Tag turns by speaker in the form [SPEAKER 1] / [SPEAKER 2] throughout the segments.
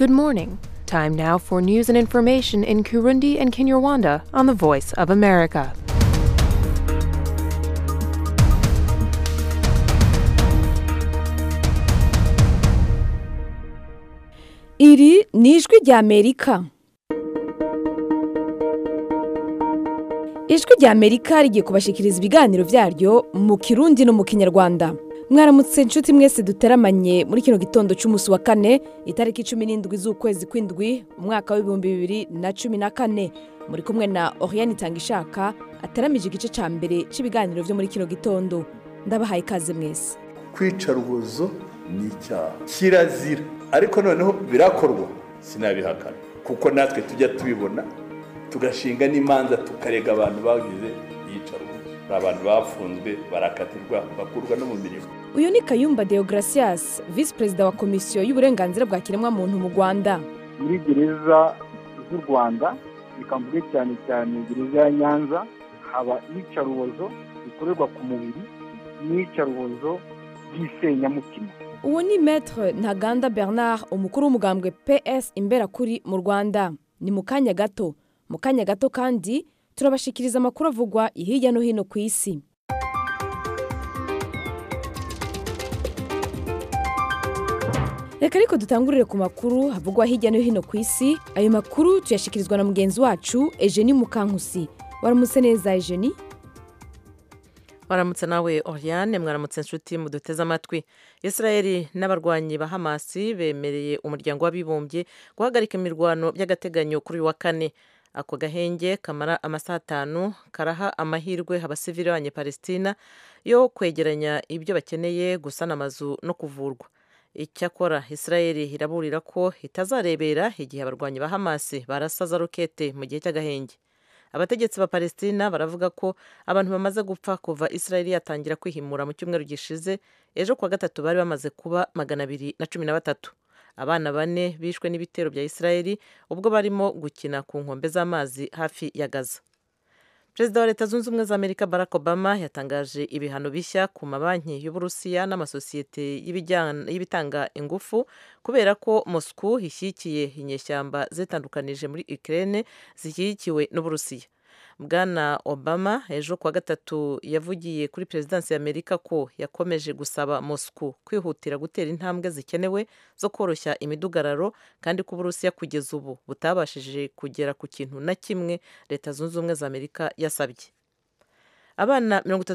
[SPEAKER 1] Good morning. Time now for news and information in Kirundi and Kinyarwanda on the Voice of America.
[SPEAKER 2] Iri ni ijwi rya Amerika. Ijwi rya Amerika rigiye kubashikiriza ibiganiro vyaryo mu Kirundi no mu Kinyarwanda. Mwaramutse nshuti mwese duteramanye muri kino gitondo cy'umunsi wa kane itariki 17 z'ukwezi kw'indwi umwaka wa 2014 muri kumwe na Oriane Tangishaka ateramije igice ca mbere c'ibiganiro vyo muri kino gitondo. Ndabahaye ikaze mwese.
[SPEAKER 3] Kwica rubozo ni icyaha kirazira ariko noneho birakorwa sinabihakana kuko natwe tujya tubibona tugashinga n'imanza tukarega abantu bagize iyicarubozo abantu bafunzwe barakatirwa bakurwa no mu mirimo.
[SPEAKER 2] Uyu ni Kayumba Deogracias, Vice President wa Komisiyo y'Uburenganzira bwa Kiremwa muntu mu Rwanda.
[SPEAKER 4] Muri gereza z'u Rwanda bikamvuge cyane cyane gereza ya Nyanza haba iyicarubozo bikorerwa ku mubiri n'iyicarubozo by'isenyamutima.
[SPEAKER 2] Uwo ni Maître Ntaganda Bernard, umukuru w'umugambwe PS Imberakuri mu Rwanda. Ni mu kanya gato kandi turabashikiriza amakuru avugwa hirya no hino ku isi. Reka ariko dutangurire ku makuru havugwa hirya no hino ku isi. Ayo makuru tuyashikirizwa na mugenzi wacu Eugenie Mukankusi. Waramutse neza Eugenie?
[SPEAKER 5] Waramutse nawe Oriane, mwaramutse nshuti muduteze amatwi. Israeli n'abarwanyi ba Hamas bemereye umuryango w'abibumbye guhagarika imirwano by'agateganyo kuri wa kane. Ako gahenge kamara amasaha 5 karaha amahirwe abasivili b'Abanyapalestina yo kwegeranya ibyo bakeneye, gusana amazu no kuvurwa. Icyakora Israeli iraburira ko itazarebera igihe abarwanyi ba Hamas barasaza rokete mu gihe cy'agahenge. Abategetsi ba Palestina baravuga ko abantu bamaze gupfa kuva Israeli yatangira kwihimura mu cyumweru gishize. Ejo kwa gatatu bari bamaze kuba 213. Abana 4 bishwe n'ibitero bya Israeli ubwo barimo gukina ku nkombe z'amazi hafi ya Gaza. Perezida wa Leta Zunze Ubumwe za Amerika Barack Obama yatangaje ibihano bishya ku mabanki y'Uburusiya n'amasosiyete y'ibitanga ingufu kubera ko Moscow ishyigikiye inyeshyamba zitandukanije muri Ukraine zishyigikiwe n'Uburusiya. Bwana Obama ejo kwa gatatu yavugiye kuri Perezidansi ya Amerika ko yakomeje gusaba Moscow kwihutira gutera intambwe zikenewe zo koroshya imidugararo, kandi ko Uburusiya kugeza ubu butabashije kugera ku kintu na kimwe Leta Zunze Ubumwe za Amerika yasabye. Abana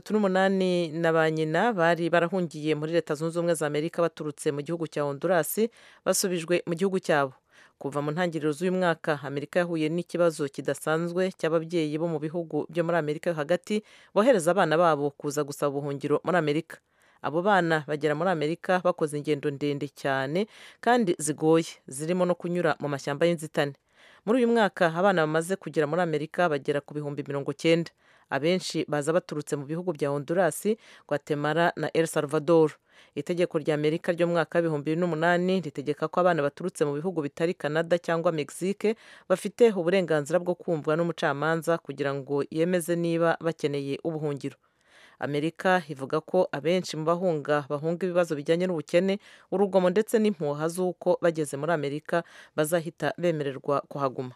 [SPEAKER 5] 38 na ba nyina bari barahungiye muri Leta Zunze Ubumwe za Amerika baturutse mu gihugu cya Honduras basubijwe mu gihugu cyabo. Kuva mu ntangiriro z'uyu mwaka Amerika yahuye n'ikibazo kidasanzwe cy'ababyeyi bo mu bihugu byo muri Amerika yo hagati bohereza abana babo kuza gusaba ubuhungiro muri Amerika. Abo bana bagera muri Amerika bakoze ingendo ndende cyane kandi zigoye, zirimo no kunyura mu mashyamba y'inzitane. Muri uyu mwaka abana bamaze kugera muri Amerika bagera ku bihumbi 90. Abenshi baza baturutse mu bihugu bya Honduras, Guatemala na El Salvador. Itegeko rya Amerika ryo mwaka 2008 ritegeka ko abana baturutse mu bihugu bitari Canada cyangwa Mexique bafite uburenganzira bwo kumvwa n'umucamanza kugira ngo yemeze niba bakeneye ubuhungiro. Amerika ivuga ko abenshi mu bahunga ibibazo bijyanye n'ubukene, urugomo ndetse n'impuha z'uko bageze muri Amerika bazahita bemererwa kuhaguma.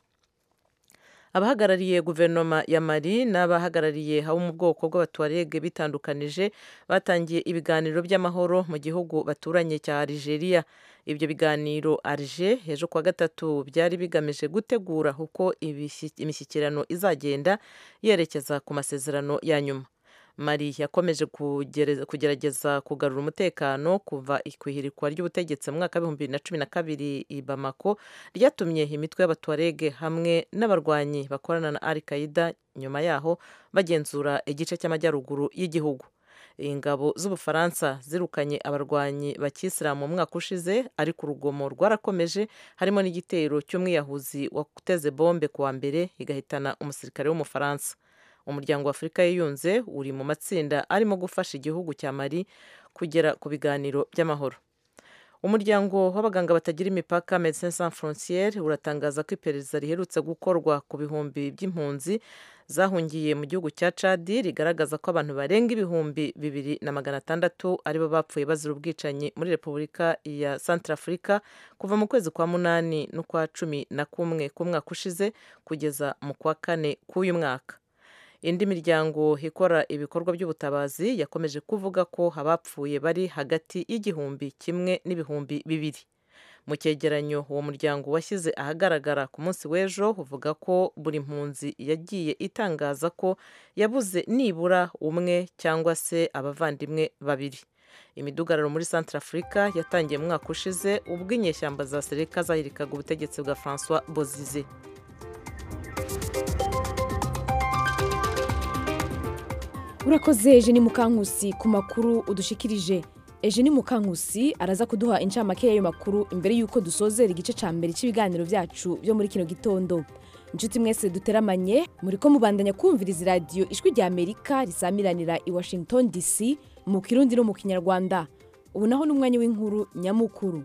[SPEAKER 5] Abahagarariye guverinoma ya Mali n'abahagarariye abo mu bwoko bw'Abatuareg bitandukanije batangiye ibiganiro by'amahoro mu gihugu baturanye cya Algeria. Ibyo biganiro Alger ejo kwa gatatu byari bigamije gutegura uko imishyikirano izagenda yerekeza ku masezerano ya nyuma. Mali yakomeje kugerageza kugarura umutekano kuva ikwihirikwa ry'ubutegetsi mu mwaka 2012 i Bamako, ryatumye imitwe y'Abatuareg hamwe n'abarwanyi bakorana na Al-Qaeda nyuma yaho bagenzura igice cy'amajyaruguru y'igihugu. Ingabo z'Ubufaransa zirukanye abarwanyi bakisilamu mu mwaka ushize, ariko urugomo rwarakomeje, harimo n'igitero cy'umwiyahuzi wateze bombe kuwa mbere igahitana umusirikare w'Umufaransa. Umuryango wa Afurika yiyunze uri mu matsinda arimo gufasha igihugu cya Mali kugera ku biganiro by'amahoro. Umuryango w'abaganga batagira imipaka Médecins Sans Frontières uratangaza ko iperereza riherutse gukorwa ku bihumbi by'impunzi zahungiye mu gihugu cya Chad rigaragaza ko abantu barenga ibihumbi 2,600 aribo bapfuye bazira ubwicanyi muri Repubulika ya Centrafrica kuva mu kwezi kwa 8 n'ukwa 11 k'umwaka ushize kugeza mu kwa 4 k'uyu mwaka. Indi miryango ikora ibikorwa by'ubutabazi yakomeje kuvuga ko abapfuye bari hagati y'igihumbi kimwe n'ibihumbi 2. Mu cyegeranyo uwo muryango washyize ahagaragara ku munsi w'ejo uvuga ko buri mpunzi yagiye itangaza ko yabuze nibura umwe cyangwa se abavandimwe 2. Imidugararo muri Centrafrica yatangiye mu mwaka ushize ubwo inyeshyamba za Seleka zahirikaga ubutegetsi bwa François Bozize.
[SPEAKER 2] Urakoze Eugenie Mukankusi ku makuru udushikirije. Eugenie Mukankusi araza kuduha incamake y'ayo makuru imbere y'uko dusozera igice ca mbere cy'ibiganiro byacu byo muri kino gitondo. Inshuti mwese duteramanye muriko mubandanya kumviriza radio Ijwi rya Amerika risamiranira i Washington DC mu Kirundi no mu Kinyarwanda. Ubu naho n'umwanya w'inkuru nyamukuru.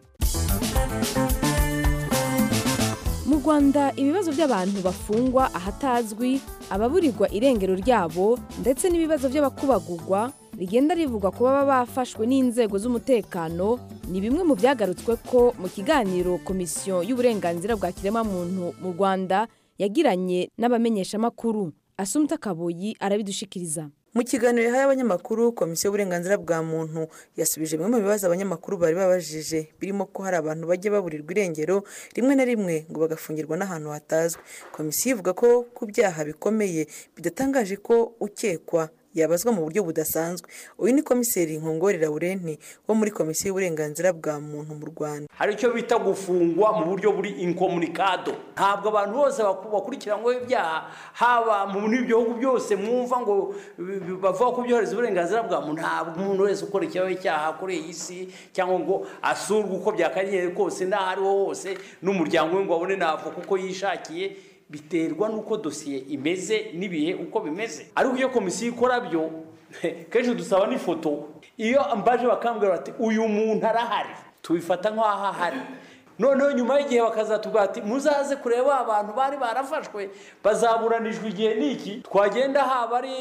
[SPEAKER 2] Mu Rwanda ibibazo by'abantu bafungwa ahatazwi, ababurirwa irengero ryabo ndetse n'ibibazo by'abakubagurwa rigenda rivugwa ko baba bafashwe n'inzego z'umutekano ni bimwe mu byagarutswe ko mu kiganiro Komisiyo y'Uburenganzira bwa Kiremwamuntu mu Rwanda yagiranye n'abamenyesha makuru. Asumta Kaboyi arabidushikiriza.
[SPEAKER 6] Mu kiganiro yahaye abanyamakuru, Komisiyo y'Uburenganzira bwa Muntu yasubije bimwe mu bibazo abanyamakuru bari babajije, birimo ko hari abantu bajye baburirwa irengero rimwe na rimwe ngo bagafungirwa n'ahantu hatazwi. Komisiyo ivuga ko ku byaha bikomeye bidatangaje ko ukekwa yabazwa mu buryo budasanzwe. Uyu ni Komiseri Nkongori Laurent wo muri Komisiyo y'Uburenganzira bwa Muntu mu Rwanda.
[SPEAKER 7] Hari icyo bita gufungwa mu buryo buri incommunicado. Ntabwo abantu bose bakurikiranyweho ibyaha haba mu bihugu byose mwumva ngo bavuga ko byohereza uburenganzira bwa muntu. Ntabwo umuntu wese ukora icyaha kuri iyi si cyangwa ngo asurwe uko byakariye kose n'ahariho hose n'umuryango we ngo abone nava kuko yishakiye. Biterwa nuko dosiye imeze n'ibihe uko bimeze. Ariko iyo komisiyo ikora byo kenshi dusaba n'ifoto. Iyo ambaje bakambwira bati uyu muntu arahari, tubifata nk'aho ahari. Noneho nyuma y'igihe bakazatubwira ati muzaze kureba abantu bari barafashwe bazaburanijwe igihe niki, twagenda haba ari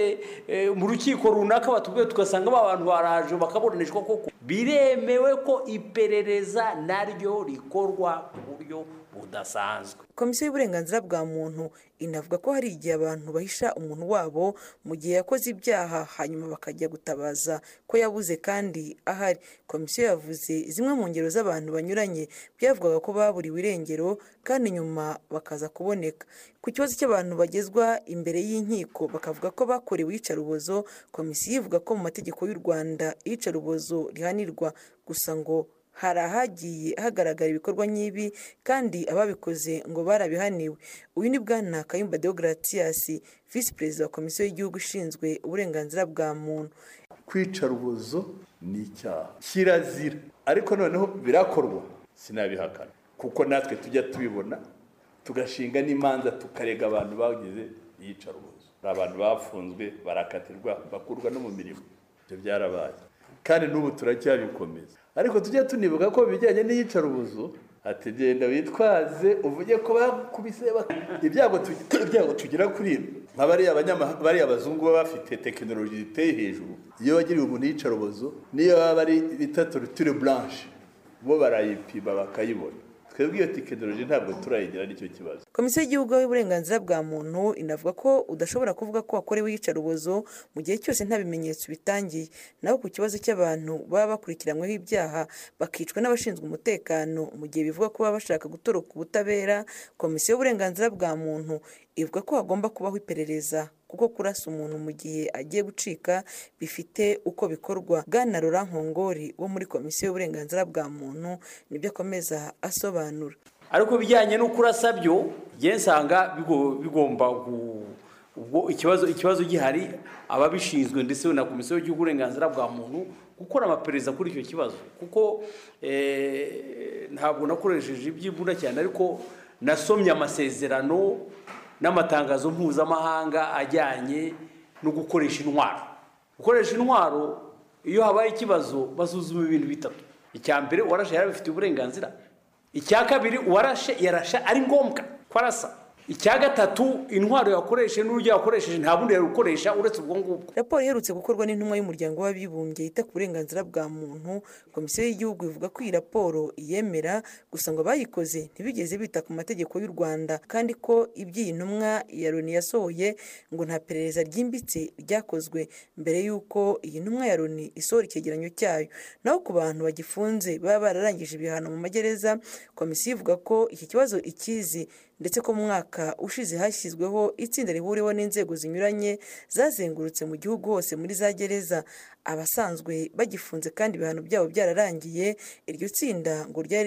[SPEAKER 7] mu rukiko runaka batubwiye tugasanga abantu baraje bakaburanishwa koko. Biremewe ko iperereza naryo rikorwa ku buryo budasanzwe.
[SPEAKER 6] Komisiyo y'Uburenganzira bwa Muntu inavuga ko hari igihe abantu bahisha umuntu wabo mu gihe yakoze ibyaha hanyuma bakajya gutabaza ko yabuze kandi ahari. Komisiyo yavuze zimwe mu ngero z'abantu banyuranye byavugaga ko baburiwe irengero kandi nyuma bakaza kuboneka. Ku kibazo cy'abantu bagezwa imbere y'inkiko bakavuga ko bakorewe iyicarubozo, komisiyo ivuga ko mu mategeko y'u Rwanda iyicarubozo rihanirwa, gusa ngo hari ahagiye hagaragara ibikorwa nk'ibi kandi ababikoze ngo barabihaniwe. Uyu ni Bwana Kayumba Deogratias, Visi Perezida wa Komisiyo y'Igihugu ishinzwe uburenganzira bwa muntu.
[SPEAKER 3] Kwicarubozo ni icyaha kirazira, ariko noneho birakorwa, sinabihakana kuko natwe tujya tubibona tugashinga n'imanza tukarega abantu bagize iyicarubozo. Abantu bafunzwe barakatirwa bakurwa no mu mirimo, ibyo byarabaye kandi n'ubu turacyabikomeza. Ariko tujya tunibuka ko bijyanye n'iyicarubozo ati genda witwaze uvuge ko bakubise ibyago tugira kuri bari abazungu baba bafite tekinoloji iteye hejuru. Iyo bagiriye umuntu iyicarubozo niyo baba ari bita torture blanche bo barayipima bakayibona. Twebwe iyo tekinoloji ntabwo turayigira nicyo kibazo.
[SPEAKER 6] Komisiyo y'Igihugu y'Uburenganzira bwa Muntu inavuga ko udashobora kuvuga ko wakorewe iyicarubozo mu gihe cyose nta bimenyetso bitangiye. Naho ku kibazo cy'abantu baba bakurikiranyweho ibyaha bakicwa n'abashinzwe umutekano mu gihe bivuga ko baba bashaka gutoroka ubutabera, Komisiyo y'Uburenganzira bwa Muntu ivuga ko hagomba kubaho iperereza kuko kurasa umuntu mu gihe agiye gucika bifite uko bikorwa. Bwana Laurent Nkongori wo muri Komisiyo y'Uburenganzira bwa Muntu nibyo akomeza asobanura.
[SPEAKER 7] Ariko bijyanye no kurasa byo nsanga bigomba ubwo ikibazo gihari ababishinzwe ndetse na Komisiyo y'Igihugu y'Uburenganzira bwa Muntu gukora amaperereza kuri icyo kibazo, kuko ntabwo nakoresheje iby'imbunda cyane, ariko nasomye amasezerano n'amatangazo mpuzamahanga ajyanye no gukoresha intwaro. Gukoresha intwaro iyo habaye ikibazo basuzuma ibintu bitatu. Icya mbere, uwarashe yarabifitiye uburenganzira. Icya kabiri, uwarashe yarasha ari ngombwa ko arasa. icya gatatu intwaro yakoresheje n'uburyo yakoresheje nta bundi yarukoresha uretse ubwo ngubwo.
[SPEAKER 6] Raporo iherutse gukorwa n'intumwa y'umuryango w'abibumbye yita ku burenganzira bwa muntu, komisiyo y'igihugu ivuga ko iyi raporo iyemera, gusa ngo abayikoze ntibigeze bita ku mategeko y'u Rwanda, kandi ko iby'iyi ntumwa ya Loni yasohoye ngo nta perereza ryimbitse ryakozwe mbere y'uko iyi ntumwa ya Loni isohora icyegeranyo cyayo. Naho ku bantu bagifunze baba bararangije ibihano mu magereza, komisiyo ivuga ko iki kibazo ikizi, ndetse ko mu mwaka ushize hashyizweho itsinda rihuriweho n'inzego zinyuranye zazengurutse mu gihugu hose muri za gereza abasanzwe bagifunze kandi ibihano byabo byararangiye. Iryo tsinda ngo ryari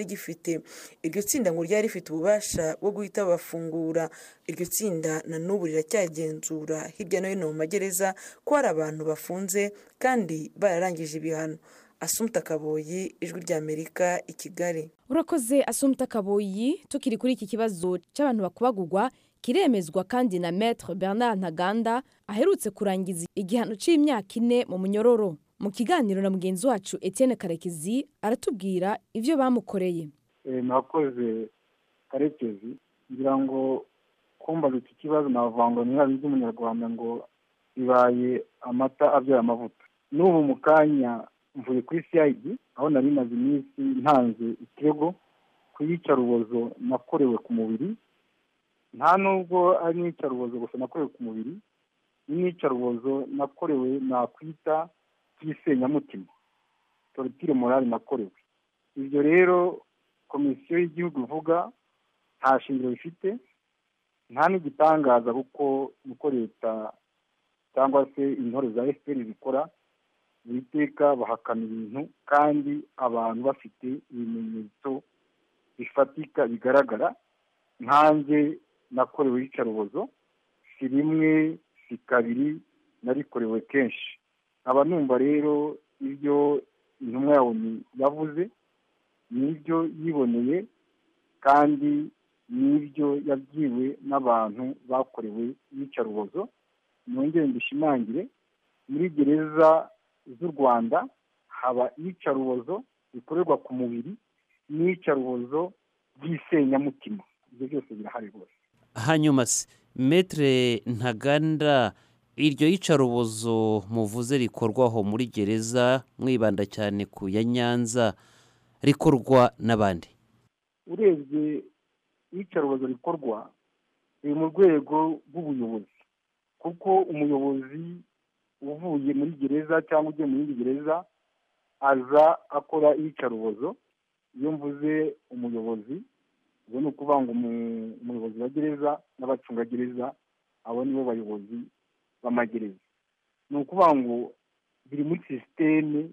[SPEAKER 6] rifite ububasha bwo guhita babafungura. Iryo tsinda na n'ubu riracyagenzura hirya no hino mu magereza ko hari abantu bafunze kandi bararangije ibihano. Assumpta Kaboyi, Ijwi ry'Amerika, i Kigali.
[SPEAKER 2] Urakoze Assumpta Kaboyi. Tukiri kuri iki kibazo cy'abantu bakubagurwa, kiremezwa kandi na Maître Bernard Ntaganda aherutse kurangiza igihano cy'imyaka 4 mu munyororo. Mu kiganiro na mugenzi wacu Etienne Karekezi aratubwira ivyo bamukoreye.
[SPEAKER 4] Nakoze Karekezi ngira ngo kumbaza iki kibazo navango nyabizi umunyarwanda ngo bibaye amata abyara amavuta. N'ubu mukanya mvuye kuri CID aho nari maze iminsi ntanze ikirego ku iyicarubozo nakorewe ku mubiri. Nta nubwo ari iyicarubozo gusa nakorewe ku mubiri, n'iyicarubozo nakorewe nakwita cy'isenyamutima, torture morale nakorewe. Ibyo rero komisiyo y'igihugu ivuga nta shingiro bifite, nta n'igitangaza kuko nuko leta cyangwa se intore za FPR zikora biteka bahakana ibintu kandi abantu bafite ibimenyetso bifatika bigaragara. Nkanjye nakorewe iyicarubozo si rimwe si kabiri, narikorewe kenshi. Aba numva rero ibyo intumwa yawe yavuze n'ibyo yiboneye kandi n'ibyo yabwiwe n'abantu bakorewe iyicarubozo. Nongere mbishimangire, muri gereza z'u Rwanda haba iyicarubozo bikorerwa ku mubiri n'iyicarubozo by'isenyamutima. Ibyo byose birahari rwose.
[SPEAKER 8] Hanyuma se Maître Ntaganda, iryo yicarubozo muvuze rikorwaho muri gereza mwibanda cyane ku ya Nyanza, rikorwa n'abandi?
[SPEAKER 4] Urebye iyicarubozo rikorwa riri mu rwego rw'ubuyobozi, kuko umuyobozi uvuye muri gereza cyangwa ugiye mu yindi gereza aza akora iyicarubozo. Iyo mvuze umuyobozi, ubwo ni ukuvuga ngo umuyobozi wa gereza n'abacungagereza, abo nibo bayobozi b'amagereza. Ni ukuvuga ngo biri muri sisiteme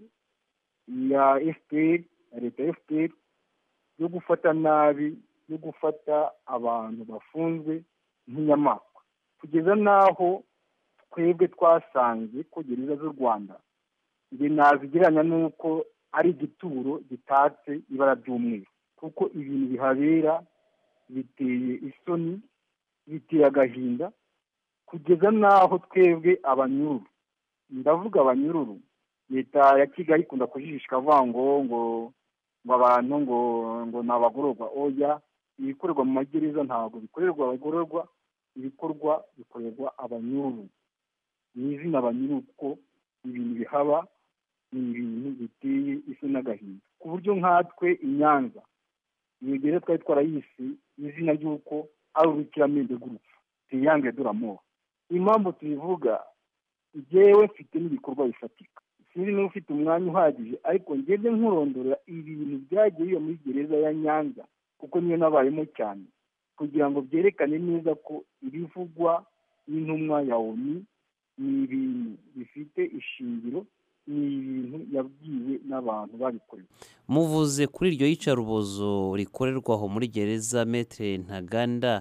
[SPEAKER 4] ya FPR, ya leta ya FPR, yo gufata nabi, yo gufata abantu bafunzwe nk'inyamaswa, kugeza n'aho twebwe twasanze ko gereza z'u Rwanda ibi nazigeranya n'uko ari igituro gitatse ibara ry'umweru, kuko ibintu bihabera biteye isoni, biteye agahinda, kugeza n'aho twebwe abanyururu, ndavuga abanyururu, leta ya Kigali ikunda kujijishika avuga ngo abantu ngo ni abagororwa. Oya, ibikorerwa mu magereza ntabwo bikorerwa abagororwa, ibikorwa bikorerwa abanyururu. Ni izina abanyururu kuko ibintu bihaba ni ibintu biteye isoni n'agahinda, ku buryo nkatwe i Nyanza iyo gereza twari twarayise izina ry'uko ari urukiramende rw'urupfu, triangle de la mort. Impamvu tubivuga, njyewe mfite n'ibikorwa bifatika, sinzi niba ufite umwanya uhagije, ariko ngende nkurondora ibintu byagiye biba muri gereza ya Nyanza kuko niyo nabayemo cyane, kugira ngo byerekane neza ko ibivugwa n'intumwa ya ONU ni ibintu bifite ishingiro, ni ibintu yabwiwe n'abantu babikorewe.
[SPEAKER 8] Muvuze kuri iryo yicarubozo rikorerwaho muri gereza, Maître Ntaganda,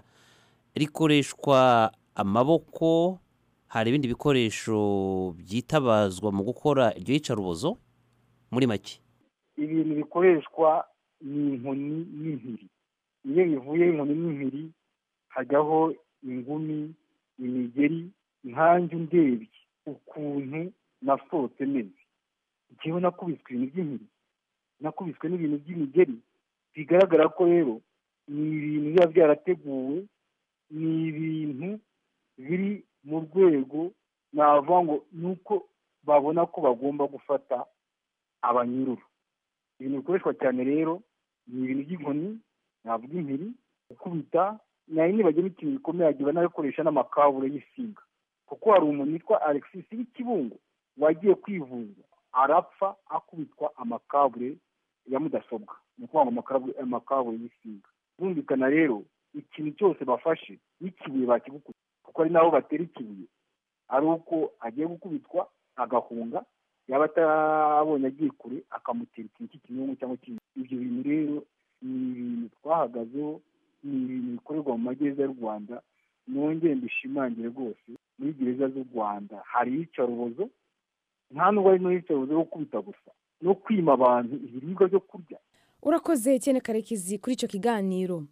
[SPEAKER 8] rikoreshwa amaboko, hari ibindi bikoresho byitabazwa mu gukora iryo yicarubozo? Muri make
[SPEAKER 4] ibintu bikoreshwa ni inkoni n'impiri. Iyo bivuye inkoni n'impiri hajyaho ingumi, imigeri. Nkanjye ndebye ukuntu nasohotse neza, njyewe nakubiswe ibintu by'impiri, nakubiswe n'ibintu by'imigeri. Bigaragara ko rero ni ibintu biba byarateguwe ni ibintu biri mu rwego navuga ngo ni uko babona ko bagomba gufata abanyururu. Ibintu bikoreshwa cyane rero ni ibintu by'inkoni, navuga impiri, gukubita, nari nibagemo ikintu gikomeye agiye banakoresha n'amakabure y'isiga, kuko hari umuntu witwa Alexis w'Ikibungo wagiye kwivuza arapfa akubitwa amakabure ya mudasobwa, ni ukuvuga ngo amakabure y'isiga. Bumvikana rero ikintu cyose bafashe n'ikibuye bakigukubita, kuko ari nabo batera ikibuye, ari uko agiye gukubitwa agahunga, yaba atabonye agiye kure akamutera ikintu cy'ikinyungu cyangwa ikindi. Ibyo bintu rero ni ibintu twahagazeho, ni ibintu bikorerwa mu magereza y'u Rwanda. Nongeye mbishimangire rwose, muri gereza z'u Rwanda hari iyicarubozo, nta n'ubwo ari n'iyicarubozo yo gukubita gusa, no kwima abantu ibiribwa byo kurya.
[SPEAKER 2] Urakoze Etienne Karekezi kuri icyo kiganiro.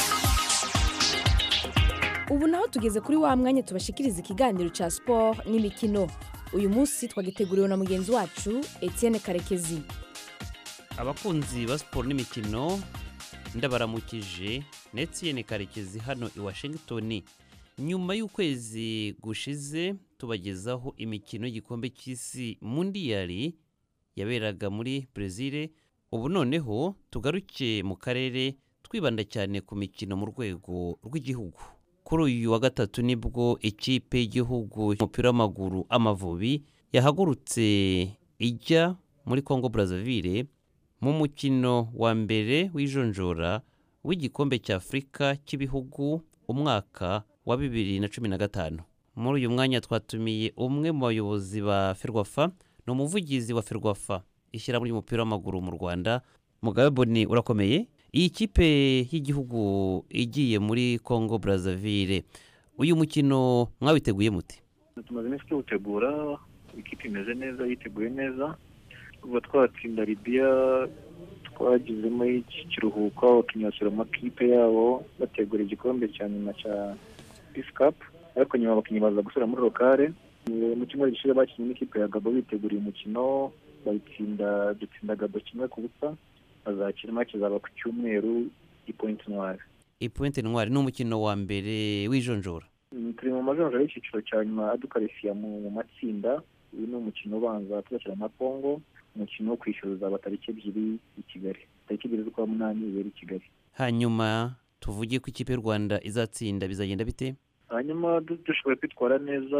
[SPEAKER 2] Ubu naho tugeze kuri wa mwanya tubashikiriza ikiganiro cya sport n'imikino. Uyu munsi twagiteguriwe na mugenzi wacu Etienne Karekezi.
[SPEAKER 8] Abakunzi ba siporo n'imikino ndabaramukije, Etienne Karekezi hano i Washington. Nyuma y'ukwezi gushize tubagezaho imikino y'igikombe cy'isi Mundial yaberaga muri Brazil, ubu noneho tugaruke mu karere twibanda cyane ku mikino mu rwego rw'igihugu. Kuri uyu wa gatatu nibwo ikipe y'igihugu y'umupira w'amaguru Amavubi yahagurutse ijya muri Congo Brazzaville mu mukino wa mbere w'ijonjora w'igikombe cya Afurika cy'ibihugu umwaka wa 2015. Muri uyu mwanya twatumiye umwe mu bayobozi ba Ferwafa n'umuvugizi wa Ferwafa ishyira muri umupira w'amaguru mu Rwanda. Mugabe Boni, urakomeye? Iyi kipe y'igihugu igiye muri Congo Brazzaville, uyu mukino mwabiteguye muti?
[SPEAKER 9] Tumaze iminsi tuwutegura, ikipe imeze neza, yiteguye neza. Kuva twatsinda Libya twagizemo iki kiruhuko, abakinnyi basura amakipe yabo bategura igikombe cya nyuma cya Peace Cup, ariko nyuma abakinnyi baza gusura muri lokale. Mu cyumweru gishize bakinnye n'ikipe ya Gabo biteguriye umukino, dutsinda Gabo 1-0. Bazakina match zaba ku cyumweru i Pointe Noire.
[SPEAKER 8] I Pointe Noire ni umukino wa mbere w'ijonjora.
[SPEAKER 9] Turi mu majonjora y'icyiciro cya nyuma adukarisiya mu matsinda. Uyu ni umukino ubanza tuzakina na Congo, umukino wo kwishyuza abatariki 2 i Kigali, tariki 2 z'ukwa munani ibera i Kigali.
[SPEAKER 8] Hanyuma tuvugiye ko ikipe y'u Rwanda izatsinda, bizagenda bite?
[SPEAKER 9] Hanyuma dushoboye kwitwara neza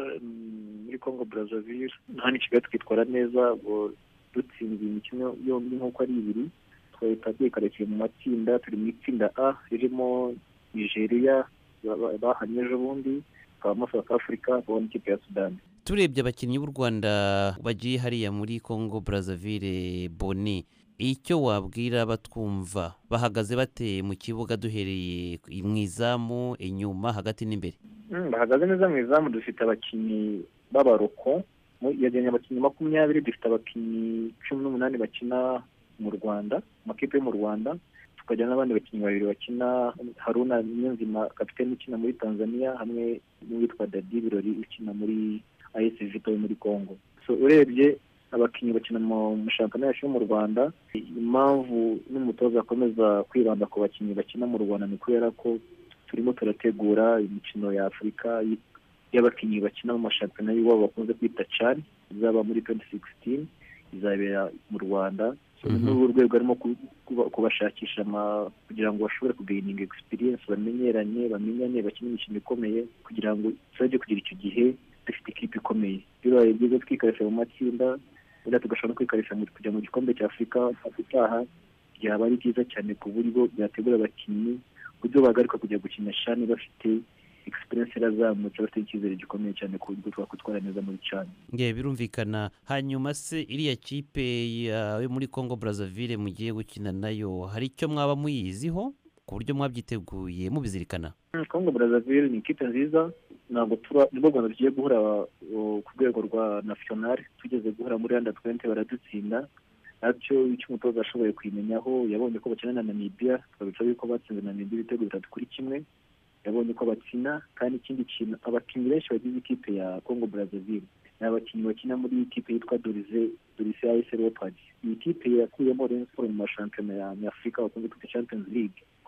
[SPEAKER 9] muri Congo Brazzaville, nta n'ikigali twitwara neza, dutsinze imikino yombi nk'uko ari ibiri. Twahita twikarekeye mu matsinda, turi mu itsinda A ririmo Nigeria bahanye ejo bundi, hakabamo South Africa, hakabamo ikipe ya Sudan.
[SPEAKER 8] Turebye abakinnyi b'u Rwanda bagiye hariya muri Congo Brazzaville, Boni, icyo wabwira batwumva, bahagaze bate mu kibuga duhereye mu izamu, inyuma, hagati n'imbere?
[SPEAKER 9] Bahagaze neza mu izamu. Dufite abakinnyi b'abaroko, yajyanye abakinnyi 20, dufite abakinnyi 18 bakina mu Rwanda, amakipe yo mu Rwanda. Tukajyana n'abandi bakinnyi 2 bakina, Haruna Niyonzima kapiteni ukina muri Tanzania, hamwe n'uwitwa Dadi Birori ukina muri AS Vita muri Congo. So urebye abakinnyi bakina mu shampiyona yacu mu Rwanda. Impamvu n'umutoza akomeza kwibanda ku bakinnyi bakina mu Rwanda ni kubera ko turimo turategura imikino ya Afurika y'abakinnyi bakina mu mashampiyona y'iwabo bakunze kwita CHAN, izaba muri 2016, izabera mu Rwanda. N'uru rwego arimo kubashakisha kugira ngo bashobore kugaining experience, bamenyeranye, bamenyane, bakina imikino ikomeye, kugira ngo tuzajye kugira icyo gihe dufite ikipe ikomeye. Bibaye byiza twikarisha mu matsinda, wenda tugashobora kwikarisha kujya mu gikombe cya Afurika itaha, byaba ari byiza cyane ku buryo byategura abakinnyi uburyo bagaruka kujya gukina CHAN bafite experience irazamutse, bafite icyizere gikomeye cyane ku buryo twakwitwara neza muri CHAN.
[SPEAKER 8] Birumvikana. Hanyuma se iriya kipe yo muri Congo Brazzaville mugiye gukina nayo, hari icyo mwaba muyiziho ku buryo mwabyiteguye mubizirikana?
[SPEAKER 9] Congo Brazzaville ni ikipe nziza, ntabwo nibwo Rwanda tugiye guhura ku rwego rwa national. Tugeze guhura muri under-20 baradutsinda, nacyo icyo umutoza ashoboye kwimenyaho, yabonye ko bakina na Namibia, twabitsa yuko batsinze Namibia ibitego 3-1. Yabonye ko bakina, kandi ikindi kintu, abakinnyi benshi bagize ikipe ya Congo Brazzaville ni abakinnyi bakina muri ikipe yitwa Dorize AS Leopards. Iyi kipe yakuyemo Rayon Sports mu mashampiyona ya Afurika bakunze kwita Champions League.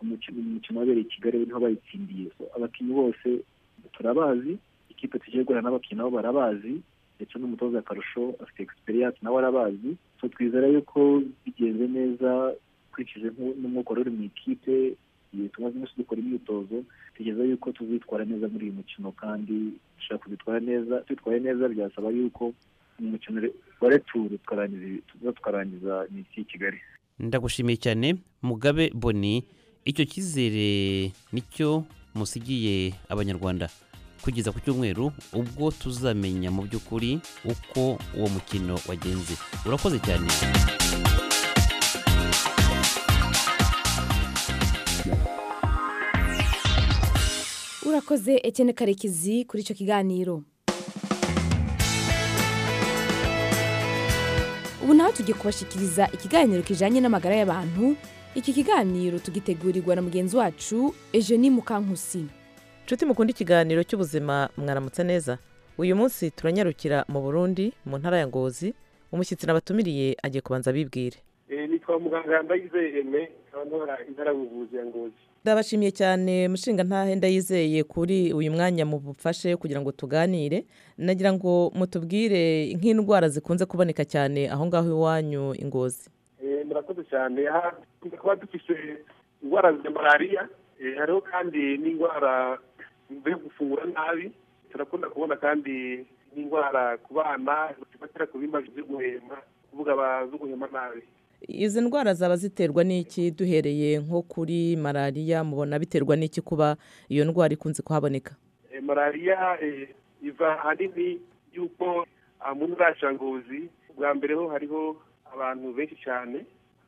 [SPEAKER 9] umukino wabereye i Kigali niho bayitsindiye. Abakinnyi bose turabazi, ikipe tugiye guhura n'abakinnyi nabo barabazi, ndetse n'umutoza akarusho afite experience nawe arabazi. So twizera yuko bigenze neza twikije n'umwuka uri mu ikipe, tumaze iminsi dukora imyitozo, tugeza yuko tuzitwara neza muri uyu mukino, kandi dushaka kuzitwara neza. Twitwaye neza byasaba yuko umukino wa returu tukarangiza imisi y'i Kigali.
[SPEAKER 8] Ndagushimiye cyane Mugabe Boni, icyo cyizere nicyo musigiye abanyarwanda kugeza ku cyumweru ubwo tuzamenya mu by'ukuri uko uwo mukino wagenze. Urakoze cyane.
[SPEAKER 2] Urakoze Etienne Karekezi kuri icyo kiganiro. Ubu naho tugiye kubashikiriza ikiganiro kijanye n'amagara y'abantu. Iki kiganiro tugitegurirwa na mugenzi wacu Eugenie Mukankusi.
[SPEAKER 5] Nshuti mukunda ikiganiro cy'ubuzima, mwaramutse neza. Uyu munsi turanyarukira mu Burundi, mu ntara ya Ngozi. Umushyitsi nabatumiriye agiye kubanza bibwire.
[SPEAKER 10] Nitwa muganga Ndayizeye Aime, nkaba intara y'ubuvuzi ya Ngozi.
[SPEAKER 5] Ndabashimiye cyane mushinga ntahe Ndayizeye kuri uyu mwanya mubufashe kugira ngo tuganire. Nagira ngo mutubwire nk'indwara zikunze kuboneka cyane aho ngaho iwanyu i Ngozi.
[SPEAKER 10] Murakoze cyane. Tukaba dufite indwara za malariya, hariho kandi n'indwara yo gufungura nabi. Turakunda kubona kandi n'indwara ku bana zifatira ku bimba byo guhema, kuvuga bazo guhema nabi.
[SPEAKER 5] Izi ndwara zaba ziterwa n'iki? Duhereye nko kuri malariya, mubona biterwa n'iki kuba iyo ndwara ikunze kuhaboneka?
[SPEAKER 10] Malariya iva ahanini yuko mu ntara ya Ngozi bwa mbere ho hariho abantu benshi cyane,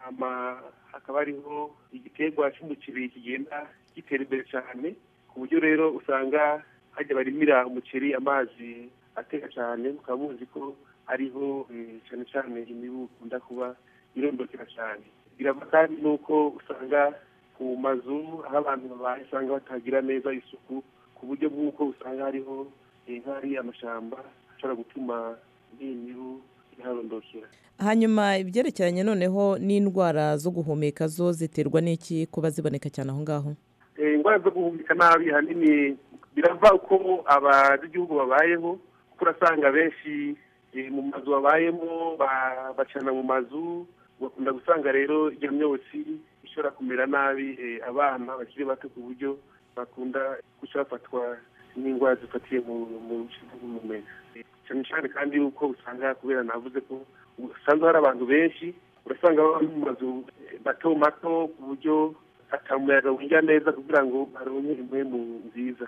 [SPEAKER 10] hakaba hariho igiterwa cy'umuceri kigenda gitera imbere cyane, ku buryo rero usanga hajya barimira umuceri amazi ateka cyane. mukaba muzi ko hariho cyane cyane imibu ikunda kuba irondokera cyane. Birava kandi nuko usanga ku mazu aho abantu babaye usanga batagira neza isuku, ku buryo bw'uko usanga hariho nk'ari amashyamba ashobora gutuma n'imibu iharondokera.
[SPEAKER 5] Hanyuma ibyerekeranye noneho n'indwara zo guhumeka zo ziterwa n'iki kuba ziboneka cyane aho ngaho?
[SPEAKER 10] Indwara zo guhumeka nabi hanini birava uko abanyagihugu babayeho, kuko urasanga benshi mu mazu babayemo bacana mu mazu, bakunda gusanga rero iyo myotsi ishobora kumera nabi abana bakiri bato, ku buryo bakunda guca bafatwa n'indwara zifatiye mu bice by'ubuhumeka. Cyane cyane kandi yuko usanga, kubera navuze ko usanzwe hari abantu benshi, urasanga baba mu mazu mato mato, ku buryo atamuyaga winjira neza kugira ngo baronke impwemu nziza.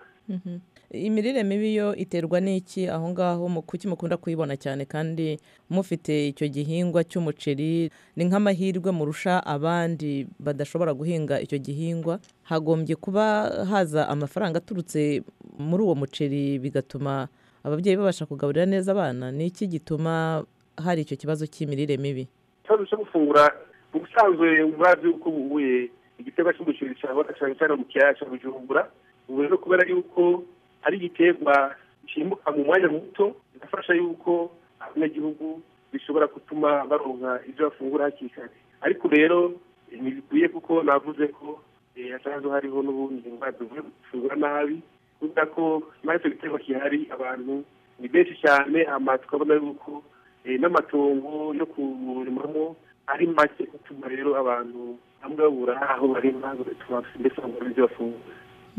[SPEAKER 10] Imirire
[SPEAKER 5] mibi yo iterwa n'iki aho ngaho? Kuki mukunda kuyibona cyane kandi mufite icyo gihingwa cy'umuceri? Ni nk'amahirwe murusha abandi badashobora guhinga icyo gihingwa. Hagombye kuba haza amafaranga aturutse muri uwo muceri, bigatuma ababyeyi babasha kugaburira neza abana. Ni iki gituma hari icyo kibazo cy'imirire mibi?
[SPEAKER 10] Ikibazo cyo gufungura mu busanzwe murazi uko buhuye igiterwa cy'umuceri cyabona cyane cyane mu kiyaya cya Bujumbura. Ubu rero kubera yuko ari igiterwa cyimbuka mu mwanya muto, bigafasha yuko abanyagihugu bishobora gutuma baronka ibyo bafungura hakiri kare. Ariko rero ntibikwiye, kuko navuze ko hasanzwe hariho n'ubundi indwara zivuye gufungura nabi, kubera ko muri icyo giterwa gihari abantu ni benshi cyane, tukabona yuko n'amatongo yo kurimamo ari make, gutuma rero abantu bamwe babura aho barima, mbese babura ibyo bafungura.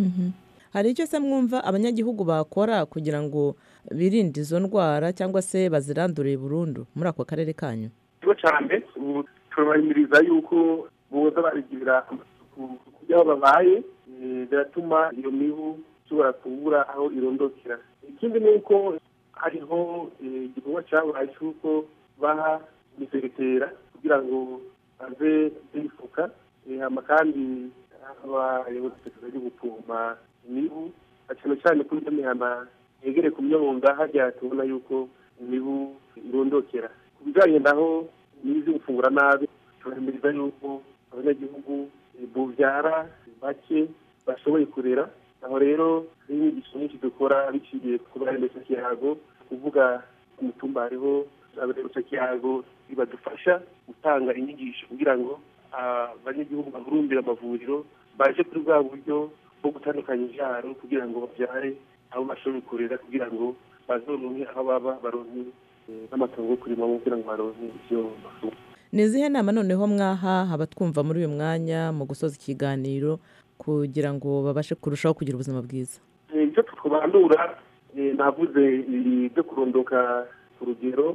[SPEAKER 5] Hari icyo se mwumva abanyagihugu bakora kugira ngo birinde izo ndwara cyangwa se bazirandure burundu muri ako karere kanyu?
[SPEAKER 10] Cyo cyane turabahimiriza yuko boza barigirira amasuku kugira babaye, biratuma iyo mibu ishobora kubura aho irondokera. Ikindi ni uko hariho igikorwa cyabaye cy'uko baha imisegetera kugira ngo baze bifuka, kandi abayobozi bari gupoma imibu cyane cyane kuri iyo mihana yegere ku myonga, hajya tubona yuko imibu irondokera. Ku bijyanye naho n'izi gufungura nabi, turahimiriza yuko abanyagihugu bubyara bake bashoboye kurera. Aho rero n'inyigisho nyinshi dukora biciye ku baremesha kiyago, kuvuga ku mutumba hariho abaremesha kiyago badufasha gutanga inyigisho kugira ngo abanyagihugu bahurumbire amavuriro baje kuri bwa buryo bwo gutandukanya ibyaro kugira ngo babyare abo bashoboye kurera kugira ngo bazoronke aho baba baronke n'amatongo yo kurimamo kugira ngo baronke ivyo bafunga.
[SPEAKER 5] ni izihe nama noneho mwaha abatwumva muri uyu mwanya mu gusoza ikiganiro kugira ngo babashe kurushaho kugira ubuzima bwiza?
[SPEAKER 10] Icyo tukubanura navuze ibi byo kurondoka ku rugero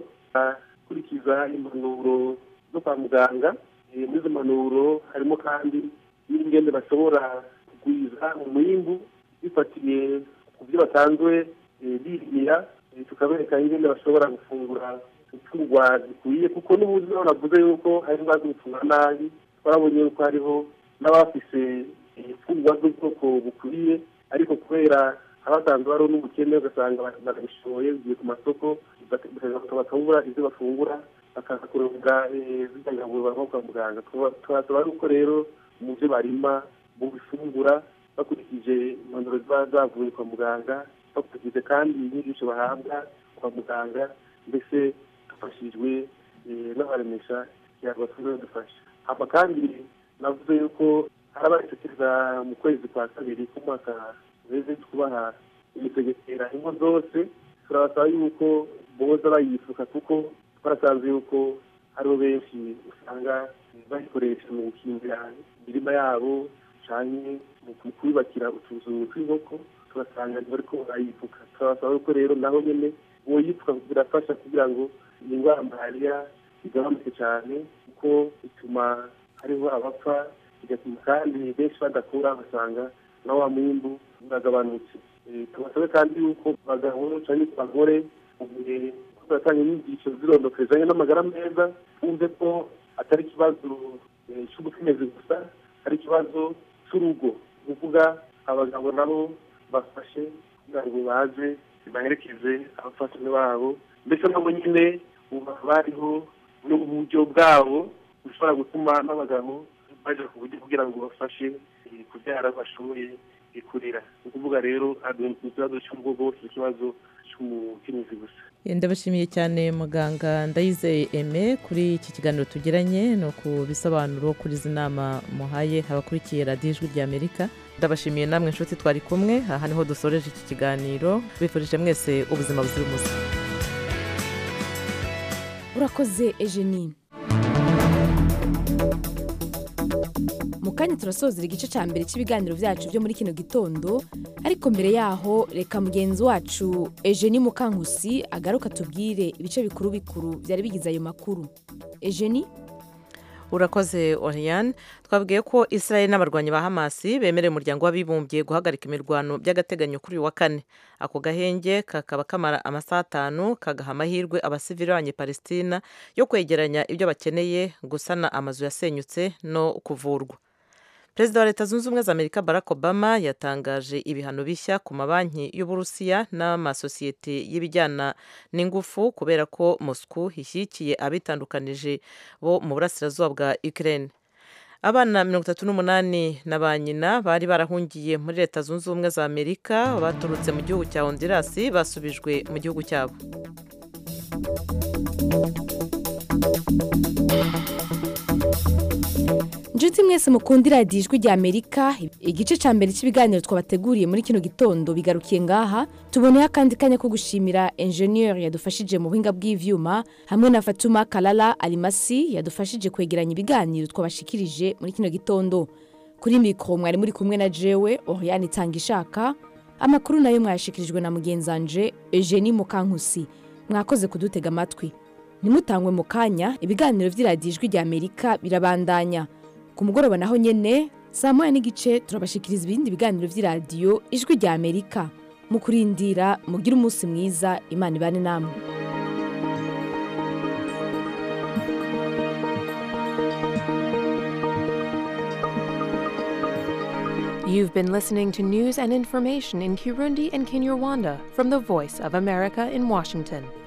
[SPEAKER 10] kurikiza impanuro zo kwa muganga. Muri izo mpanuro harimo kandi n'ingende bashobora kugwiza umwimbu bifatiye ku byo basanzwe birimira, tukabereka ingende bashobora gufungura imfungurwa zikwiye, kuko n'ubuzima navuze yuko hari indwara zo gufungura nabi. Twarabonye yuko hariho n'abafise imfungurwa z'ubwoko bukwiye, ariko kubera abasanzwe bariho n'ubukene ugasanga barabishoye bigiye ku masoko bakabura ibyo bafungura bakaza kuronga zitangagurwa nko kwa muganga. Twasaba yuko rero mu byo barima mu bifungura bakurikije impanuro ziba zavuye kwa muganga, bakurikije kandi inyigisho bahabwa kwa muganga, mbese dufashijwe n'abaremesha basanzwe badufasha. Hama kandi navuze yuko hari abatekereza mu kwezi kwa kabiri k'umwaka uheze kubaha imitegekera ingo zose, turabasaba yuko boza bayifuka, kuko twarasanze yuko hariho benshi usanga bayikoresha mu gukingira imirima yabo canke mu kubakira utuzu tw'inkoko, turasanga bariko barayifuka. Turabasaba yuko rero naho nyene boyifuka birafasha kugira ngo iyi ndwara malariya igabanuke cyane, kuko bituma hariho abapfa, bigatuma kandi benshi badakura, basanga na wa mwimbu uragabanutse. Tubasabe kandi yuko abagabo cyangwa abagore mu gihe turatanga inyigisho zirondokezanye n'amagara meza, twumve ko atari ikibazo cy'ubukenyezi gusa, ari ikibazo cy'urugo. Ni ukuvuga abagabo nabo bafashe kugira ngo baze baherekeze abafatanye babo, mbese nabo nyine bariho n'uburyo bwabo bushobora gutuma n'abagabo baje ku buryo kugira ngo bafashe kubyara bashoboye kurera. Ni ukuvuga rero ikibazo cy'ubwo bwose ikibazo cy'umukenyezi gusa.
[SPEAKER 5] Ndabashimiye cyane muganga Ndayizeye Aime kuri iki kiganiro tugiranye no ku bisobanuro kuri izi nama muhaye abakurikiye radiyo Ijwi ry'Amerika. Ndabashimiye namwe inshuti twari kumwe. Aha niho dusoreje iki kiganiro, bifurije mwese ubuzima buzira umuze.
[SPEAKER 2] Urakoze Eugenie. Mu kanya turasozera igice cya mbere cy'ibiganiro byacu byo muri kino gitondo, ariko mbere yaho reka mugenzi wacu Eugenie Mukankusi agaruka tubwire ibice bikuru bikuru byari bigize ayo makuru. Eugenie?
[SPEAKER 5] Urakoze Oriane. Twabwiye ko Israel n'abarwanyi ba Hamas bemereye umuryango w'abibumbye guhagarika imirwano by'agateganyo kuri uyu wa kane. Ako gahenge kakaba kamara amasaha 5, kagaha amahirwe abasivili b'Abanyepalestina yo kwegeranya ibyo bakeneye, gusana amazu yasenyutse no kuvurwa. Perezida wa Leta Zunze Ubumwe za Amerika Barack Obama yatangaje ibihano bishya ku mabanki y'Uburusiya n'amasosiyete y'ibijyana n'ingufu kubera ko Moscow ishyigikiye abitandukanije bo mu burasirazuba bwa Ukraine. Abana 38 na ba nyina bari barahungiye muri Leta Zunze Ubumwe za Amerika baturutse mu gihugu cya Honduras basubijwe mu gihugu cyabo.
[SPEAKER 2] Njuti mwese mukundira Ijwi ry'Amerika, igice cya mbere cy'ibiganiro twabateguriye muri kino gitondo bigarukiye ngaha. Tuboneye akandi kanya ko gushimira engineer yadufashije mu buhinga bw'ivyuma, hamwe na Fatuma Kalala Alimasi yadufashije kwegeranya ibiganiro twabashikirije muri kino gitondo. Kuri mikro mwari muri kumwe na jewe Oriane Tangishaka. Amakuru nayo mwashikirijwe na mugenzanje Eugenie Mukankusi. Mwakoze kudutega amatwi. Nimutangwe mu kanya, ibiganiro vy'iradiyo Ijwi ry'Amerika birabandanya. Ku mugoroba naho nyene saa 1:30 turabashikiriza ibindi biganiro vy'iradiyo Ijwi ry'Amerika. Mu kurindira mugira umunsi mwiza, Imana ibane namwe.
[SPEAKER 1] You've been listening to news and information in Kirundi and Kinyarwanda from the Voice of America in Washington.